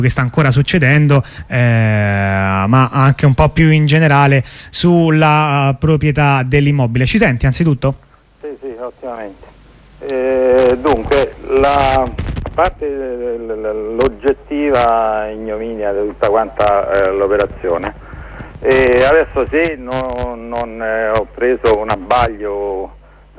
che sta ancora succedendo, ma anche un po' più in generale sulla proprietà dell'immobile. Ci senti anzitutto? Sì, ottimamente. Dunque, la parte l'oggettiva ignominia di tutta quanta l'operazione, adesso se non ho preso un abbaglio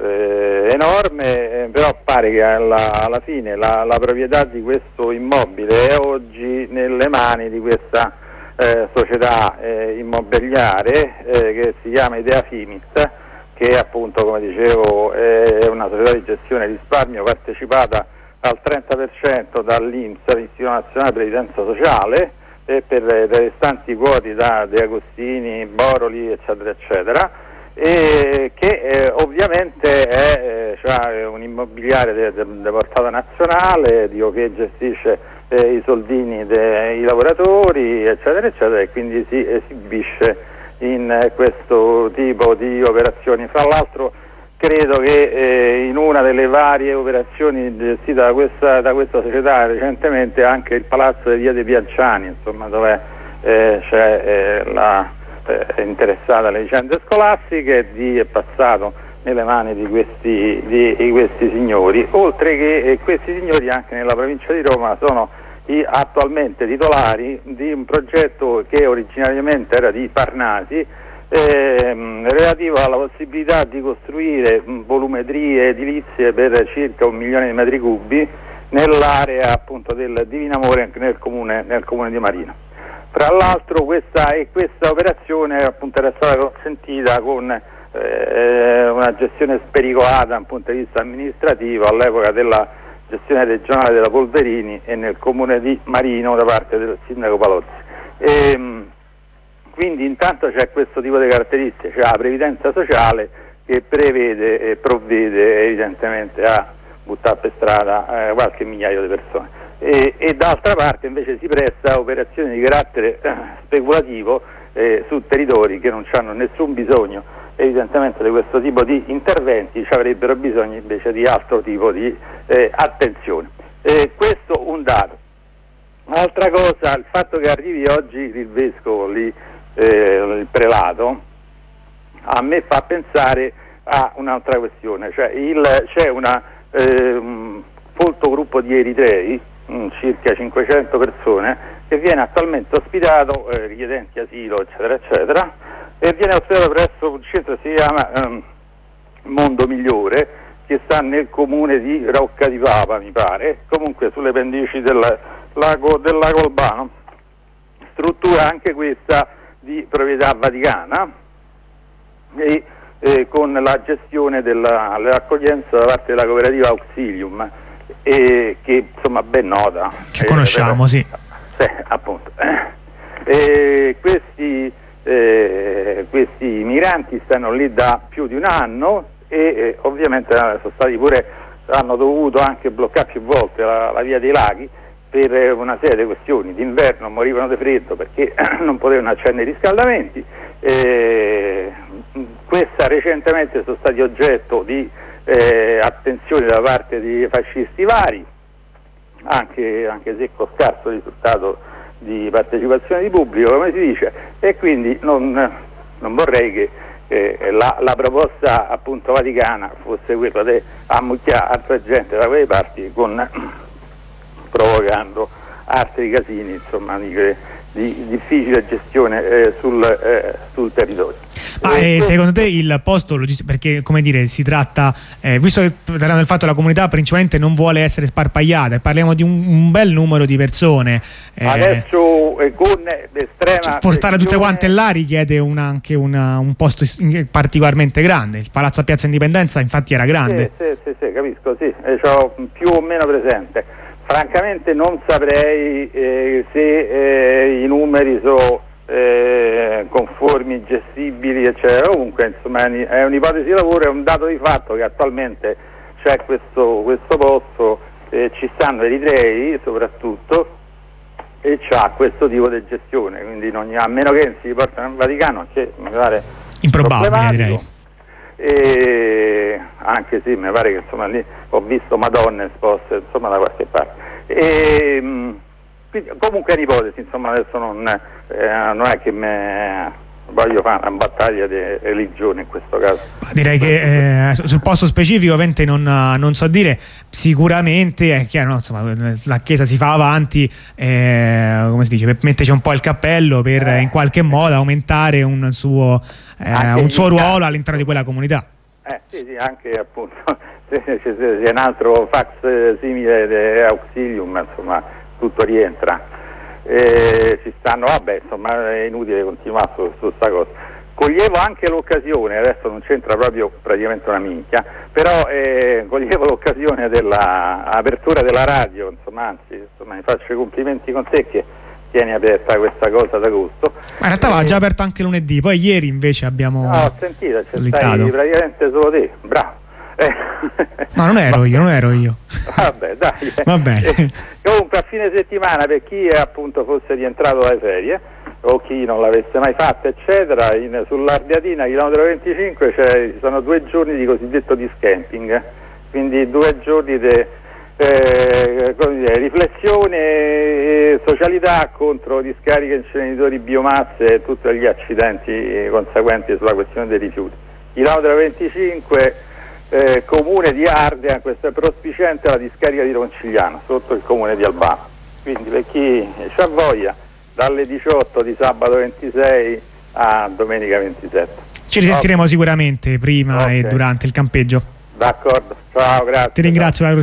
enorme, però pare che alla fine la proprietà di questo immobile è oggi nelle mani di questa società immobiliare che si chiama Idea Fimit, che appunto, come dicevo, è una società di gestione risparmio partecipata al 30% dall'INPS, l'Istituto Nazionale Previdenza Sociale, e per le restanti quote da De Agostini, Boroli, eccetera, eccetera, e che ovviamente è un immobiliare di portata nazionale, che gestisce i soldini dei lavoratori, eccetera, eccetera, e quindi si esibisce in questo tipo di operazioni. Fra l'altro credo che in una delle varie operazioni gestite da questa società recentemente anche il palazzo di Via dei Piacciani, insomma, dove c'è è interessata alle vicende scolastiche, è passato nelle mani di questi signori, oltre che questi signori anche nella provincia di Roma sono attualmente titolari di un progetto che originariamente era di Parnasi, relativo alla possibilità di costruire volumetrie edilizie per circa 1 milione di metri cubi nell'area appunto del Divino Amore nel comune di Marino. Tra l'altro questa operazione appunto era stata consentita con una gestione spericolata da un punto di vista amministrativo all'epoca della gestione regionale della Polverini e nel comune di Marino da parte del sindaco Palozzi. Quindi intanto c'è questo tipo di caratteristiche, c'è la previdenza sociale che prevede e provvede evidentemente a buttare per strada qualche migliaio di persone. E d'altra parte invece si presta a operazioni di carattere speculativo su territori che non hanno nessun bisogno evidentemente di questo tipo di interventi, ci avrebbero bisogno invece di altro tipo di attenzione. Questo un dato. Un'altra cosa, il fatto che arrivi oggi il vescovo lì, il prelato, a me fa pensare a un'altra questione, cioè c'è un folto gruppo di eritrei, circa 500 persone, che viene attualmente ospitato, richiedenti asilo, eccetera, eccetera, e viene ospitato presso un centro che si chiama Mondo Migliore, che sta nel comune di Rocca di Papa, mi pare, comunque sulle pendici del lago Albano, struttura anche questa di proprietà vaticana e con la gestione dell'accoglienza da parte della cooperativa Auxilium, che insomma ben nota, che conosciamo, sì, appunto. Questi migranti stanno lì da più di un anno e ovviamente hanno dovuto anche bloccare più volte la via dei laghi per una serie di questioni. D'inverno morivano di freddo perché non potevano accendere i riscaldamenti. Questa recentemente sono stati oggetto di attenzione da parte di fascisti vari, anche se con scarso risultato di partecipazione di pubblico, come si dice, e quindi non vorrei che la proposta appunto vaticana fosse quella di ammucchiare altra gente da quelle parti, provocando altri casini, insomma, di difficile gestione sul territorio. Ma secondo te il posto logistico, perché come dire, si tratta, visto che parliamo del fatto che la comunità principalmente non vuole essere sparpagliata, parliamo di un bel numero di persone, adesso con estrema portarle tutte quante là richiede anche un posto particolarmente grande. Il Palazzo a Piazza Indipendenza infatti era grande. Sì, capisco, sì, c'ho più o meno presente. Francamente non saprei se i numeri sono conformi, gestibili, eccetera. Comunque insomma è un'ipotesi di lavoro, è un dato di fatto che attualmente c'è questo posto, ci stanno eritrei soprattutto, e c'ha questo tipo di gestione, quindi a meno che non si riportano al Vaticano, che mi pare improbabile, direi. Anche sì, mi pare che insomma lì ho visto Madonne esposte insomma da qualche parte. Quindi, comunque è un'ipotesi, insomma, adesso non è che voglio fare una battaglia di religione in questo caso. Direi che sul posto specifico ovviamente non so dire. Sicuramente è chiaro, no? Insomma, la Chiesa si fa avanti, come si dice, per metterci un po' il cappello, per in qualche modo aumentare un suo ruolo all'interno di quella comunità. Sì, anche appunto se c'è un altro fax simile di Auxilium, insomma, tutto rientra. Ci stanno, insomma, è inutile continuare su questa cosa. Coglievo anche l'occasione, adesso non c'entra proprio praticamente una minchia, però coglievo l'occasione dell'apertura della radio, insomma, mi faccio i complimenti con te che tieni aperta questa cosa d'agosto. Ma in realtà va già aperto anche lunedì, poi ieri invece abbiamo... No, ho sentito, stai praticamente solo te, bravo. No, non ero io. Vabbè, dai. Va bene. Comunque a fine settimana, per chi appunto fosse rientrato dalle ferie o chi non l'avesse mai fatta, eccetera, sull'Ardeatina, chilometro 25, ci sono 2 giorni di cosiddetto discamping, quindi 2 giorni di riflessione e socialità contro discariche, inceneritori, biomasse e tutti gli accidenti conseguenti sulla questione dei rifiuti. Chilometro 25, comune di Ardea, questo è prospiciente alla discarica di Roncigliano, sotto il comune di Albano. Quindi per chi c'ha voglia, dalle 18 di sabato 26 a domenica 27. Ci risentiremo sicuramente prima e durante il campeggio. D'accordo, ciao, grazie. Ti ringrazio.